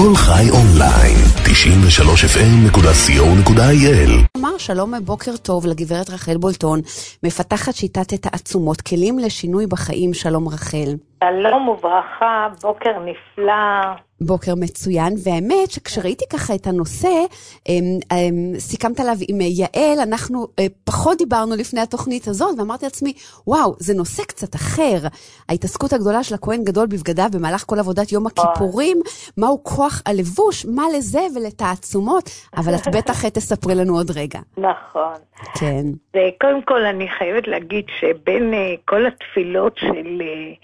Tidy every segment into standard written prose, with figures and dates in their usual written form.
כל חי אונליין, 93fm.co.il. אמר שלום בוקר טוב לגברת רחל בולטון, מפתחת שיטת התעצומות, כלים לשינוי בחיים. שלום רחל. שלום וברכה, בוקר נפלא. בוקר מצוין, והאמת שכשראיתי ככה את הנושא, סיכמת עליו עם יעל, אנחנו פחות דיברנו לפני התוכנית הזאת, ואמרתי לעצמי, וואו, זה נושא קצת אחר. ההתעסקות הגדולה של הכהן גדול בבגדיו במהלך כל עבודת יום הכיפורים, מהו כוח הלבוש, מה לזה ולתעצומות, אבל את בטח תספרי לנו עוד רגע. נכון. כן. וקודם כל אני חייבת להגיד שבין כל התפילות של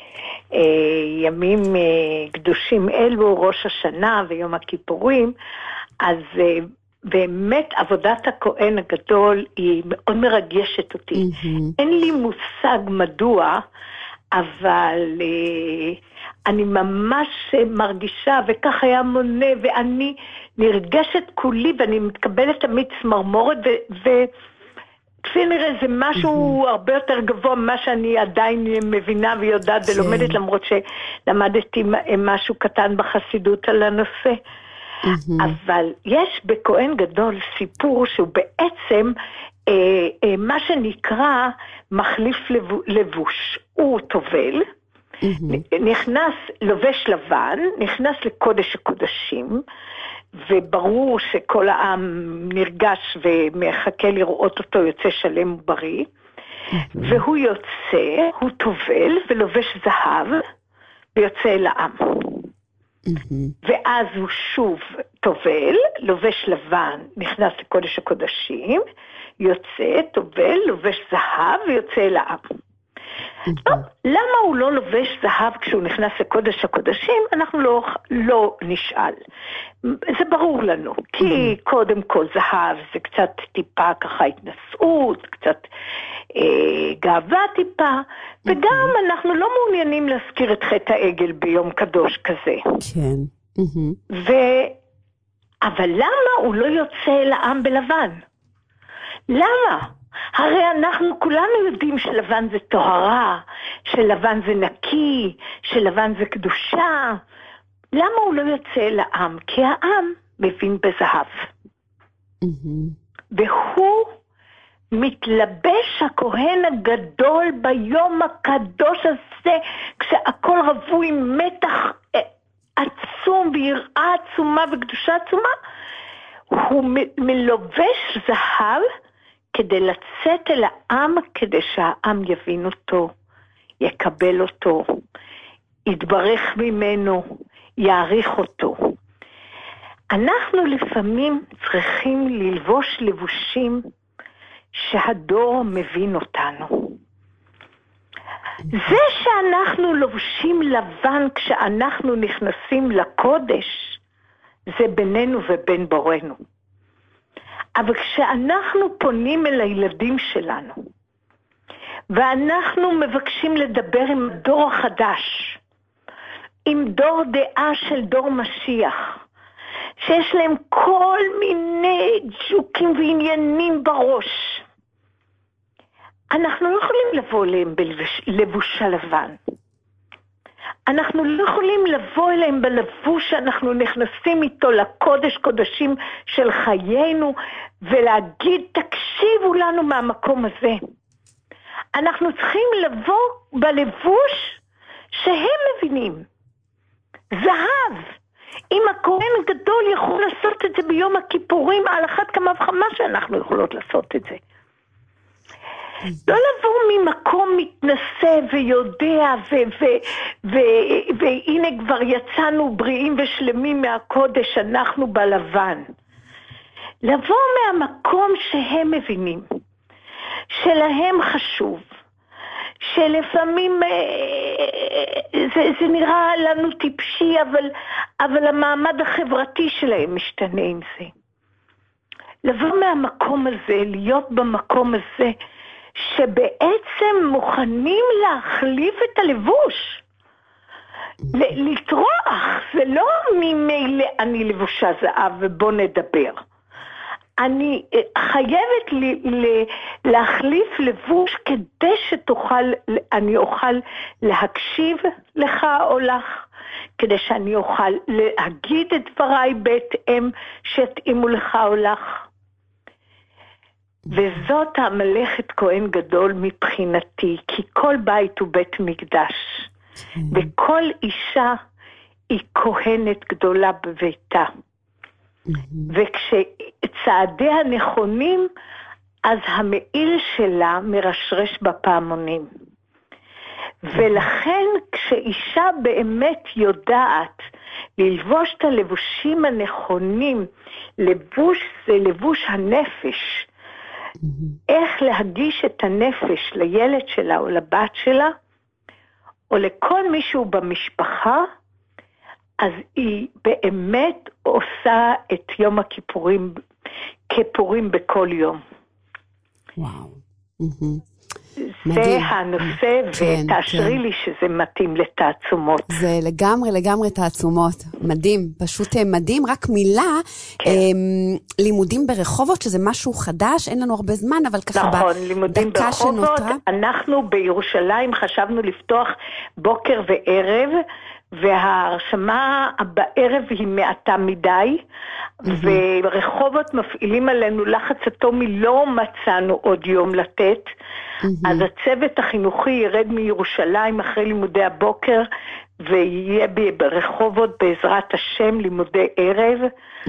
ימים קדושים אלו, ראש השנה ויום הכיפורים, אז באמת עבודת הכהן הגדול היא מאוד מרגשת אותי. אין לי מושג מדוע, אבל אני ממש מרגישה, וכך היה מונה, ואני נרגשת כולי, ואני מתקבלת תמיד צמרמורת, כפי נראה זה משהו הרבה יותר גבוה ממה שאני עדיין מבינה ויודעת ולומדת, למרות שלמדתי משהו קטן בחסידות על הנושא. אבל יש בכהן גדול סיפור שהוא בעצם מה שנקרא מחליף לבוש. הוא טובל, נכנס, לובש לבן, נכנס לקודש הקודשים, וברור שכל העם נרגש ומחכה לראות אותו יוצא שלם ובריא, והוא יוצא, הוא טובל ולובש זהב ויוצא אל העם. ואז הוא שוב טובל, לובש לבן, נכנס לקודש הקודשים, יוצא, טובל, לובש זהב ויוצא אל העם. טוב, למה הוא לא לובש זהב כשהוא נכנס לקודש הקודשים? אנחנו לא נשאל. זה ברור לנו, כי קודם כל זהב זה קצת טיפה ככה התנסות, קצת גאווה טיפה, וגם אנחנו לא מעוניינים להזכיר את חטא העגל ביום קדוש כזה. כן. אבל למה הוא לא יוצא אל העם בלבן? למה? הרי אנחנו כולנו יודעים שלבן זה טהרה, שלבן זה נקי, שלבן זה קדושה. למה הוא לא יוצא אל העם? כי העם מבין בזהב. והוא מתלבש הכהן הגדול ביום הקדוש הזה, כשהכל רווי מתח עצום ויראה עצומה וקדושה עצומה, הוא מלובש זהב כדי לצאת אל העם, כדי שהעם יבין אותו, יקבל אותו, יתברך ממנו, יעריך אותו. אנחנו לפעמים צריכים ללבוש לבושים שהדור מבין אותנו. זה שאנחנו לובשים לבן כשאנחנו נכנסים לקודש, זה בינינו ובין בורנו. אבל כשאנחנו פונים אל הילדים שלנו, ואנחנו מבקשים לדבר עם הדור החדש, עם דור דעה של דור משיח, שיש להם כל מיני ג'וקים ועניינים בראש, אנחנו לא יכולים לבוא אליהם בלבוש הלבן. אנחנו לא יכולים לבוא אליהם בלבוש שאנחנו נכנסים איתו לקודש קודשים של חיינו, ולהגיד תקשיבו לנו מהמקום הזה. אנחנו צריכים לבוא בלבוש שהם מבינים. זהב. אם הכהן גדול יכול לעשות את זה ביום הכיפורים, על אחת כמה וכמה שאנחנו יכולות לעשות את זה. לא לבוא ממקום מתנשא ויודע והנה כבר יצאנו בריאים ושלמים מהקודש, אנחנו בלבן. לבוא מהמקום שהם מבינים, שלהם חשוב, שלפעמים זה נראה לנו טיפשי, אבל המעמד החברתי שלהם משתנה עם זה. לבוא מהמקום הזה, להיות במקום הזה, שבעצם מוכנים להחליף את הלבוש. לטרוח, זה לא ממילא אני לבושה זהב ובוא נדבר. אני חייבת להחליף לבוש כדי אני אוכל להקשיב לך או לך, כדי שאני אוכל להגיד את דבריי בהתאם שיתאימו לך או לך. וזאת המלאכת כהן גדול מבחינתי, כי כל בית הוא בית מקדש, וכל אישה היא כהנת גדולה בביתה. וכשצעדיה נכונים, אז המעיל שלה מרשרש בפעמונים. ולכן כשאישה באמת יודעת ללבוש את הלבושים הנכונים, לבוש זה לבוש הנפש, איך להגיש את הנפש לילד שלה או לבת שלה, או לכל מישהו במשפחה, אז היא באמת עושה את יום הכיפורים כפורים בכל יום. וואו. זה הנושא, ותאשרי לי שזה מתאים לתעצומות. זה לגמרי תעצומות. מדהים, פשוט מדהים. רק מילה, לימודים ברחובות, שזה משהו חדש, אין לנו הרבה זמן, אבל ככה נכון, לימודים ברחובות. אנחנו בירושלים חשבנו לפתוח בוקר וערב, וההרשמה בערב היא מעטה מדי, ורחובות מפעילים עלינו לחץ אטומי, לא מצאנו עוד יום לתת, אז הצוות החינוכי ירד מירושלים אחרי לימודי הבוקר, ויהיה ברחובות בעזרת השם לימודי ערב,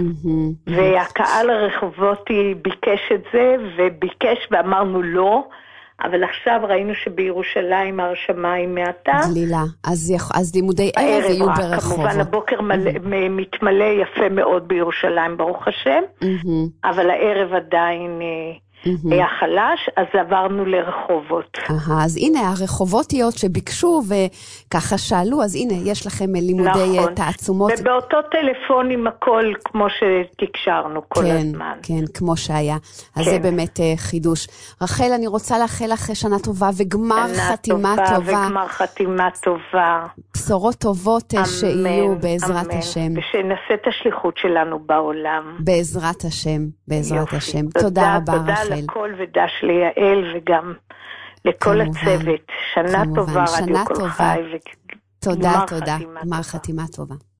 והקהל הרחובותי ביקש את זה, וביקש ואמרנו לא, אבל עכשיו ראינו שבירושלים ההרשמה היא מעטה. דלילה. אז לימודי ערב יהיו ברחובות. כמובן הבוקר מתמלא יפה מאוד בירושלים, ברוך השם, אבל הערב עדיין היה חלש, אז עברנו לרחובות. אז הנה, הרחובותיות שביקשו וככה שאלו, אז הנה, יש לכם לימודי תעצומות. ובאותו טלפון עם הכל, כמו שתקשרנו כל הזמן. כן, כמו שהיה. אז זה באמת חידוש. רחל, אני רוצה לאחל לך שנה טובה וגמר חתימה טובה. וגמר חתימה טובה. בשורות טובות שיהיו בעזרת השם. ושנעשה את השליחות שלנו בעולם. בעזרת השם, בעזרת השם. תודה רבה, רחל. לכל ודש ליעל וגם לכל הצוות. שנה טובה, רדיו כל חי. תודה, גמר חתימה טובה.